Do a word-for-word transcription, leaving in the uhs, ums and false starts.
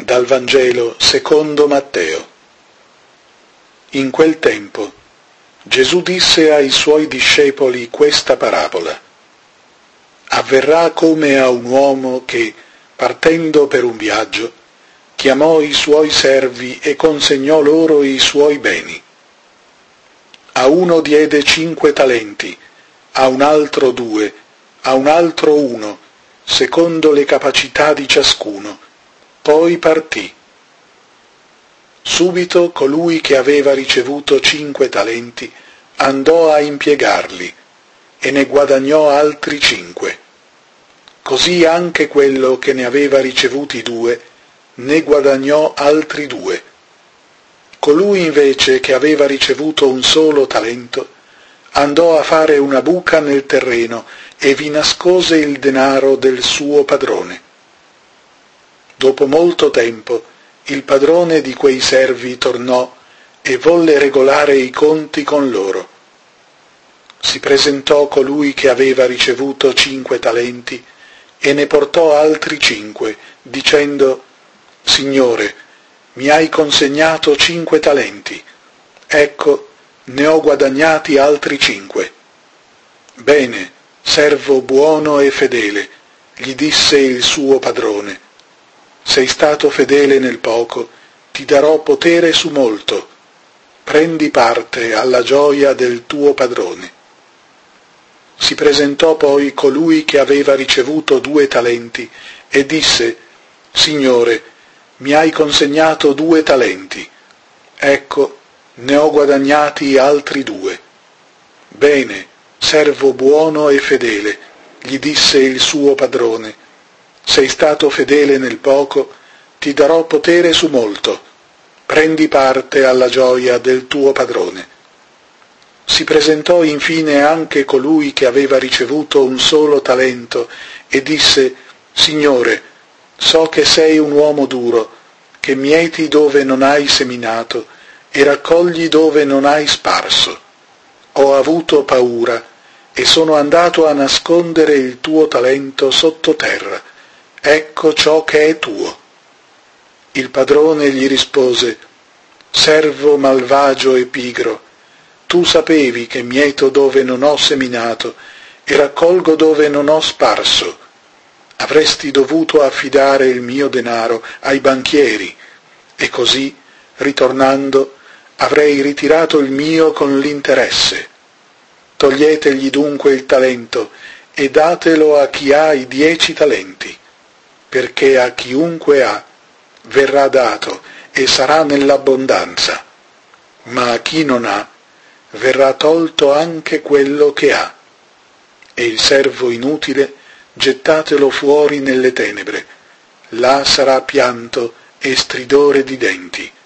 Dal Vangelo secondo Matteo. In quel tempo Gesù disse ai suoi discepoli questa parabola. Avverrà come a un uomo che, partendo per un viaggio, chiamò i suoi servi e consegnò loro i suoi beni. A uno diede cinque talenti, a un altro due, a un altro uno, secondo le capacità di ciascuno. Poi partì. Subito colui che aveva ricevuto cinque talenti andò a impiegarli e ne guadagnò altri cinque. Così anche quello che ne aveva ricevuti due ne guadagnò altri due. Colui invece che aveva ricevuto un solo talento andò a fare una buca nel terreno e vi nascose il denaro del suo padrone. Dopo molto tempo il padrone di quei servi tornò e volle regolare i conti con loro. Si presentò colui che aveva ricevuto cinque talenti e ne portò altri cinque, dicendo: Signore, mi hai consegnato cinque talenti, ecco, ne ho guadagnati altri cinque. Bene, servo buono e fedele, gli disse il suo padrone. Sei stato fedele nel poco, ti darò potere su molto. Prendi parte alla gioia del tuo padrone. Si presentò poi colui che aveva ricevuto due talenti e disse: Signore, mi hai consegnato due talenti. Ecco, ne ho guadagnati altri due. Bene, servo buono e fedele, gli disse il suo padrone. Sei stato fedele nel poco, ti darò potere su molto. Prendi parte alla gioia del tuo padrone. Si presentò infine anche colui che aveva ricevuto un solo talento e disse: Signore, so che sei un uomo duro, che mieti dove non hai seminato e raccogli dove non hai sparso. Ho avuto paura e sono andato a nascondere il tuo talento sottoterra. Ecco ciò che è tuo. Il padrone gli rispose: Servo malvagio e pigro, tu sapevi che mieto dove non ho seminato e raccolgo dove non ho sparso. Avresti dovuto affidare il mio denaro ai banchieri, e così, ritornando, avrei ritirato il mio con l'interesse. Toglietegli dunque il talento e datelo a chi ha i dieci talenti. Perché a chiunque ha verrà dato e sarà nell'abbondanza, ma a chi non ha verrà tolto anche quello che ha. E il servo inutile gettatelo fuori nelle tenebre, là sarà pianto e stridore di denti.